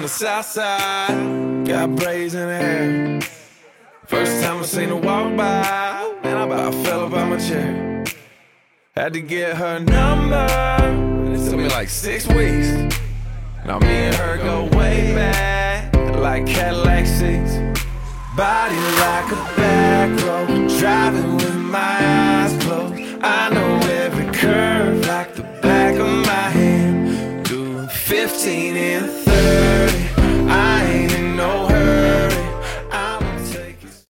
the south side, got braids in her hair. First time I seen her walk by, man, I about fell up out my chair. Had to get her number, it took me like 6 weeks. Now me and her go way back, like Cadillac seats. Body like a back road, driving with my eyes closed. I know every curve like the back of my hand. Doing 15 in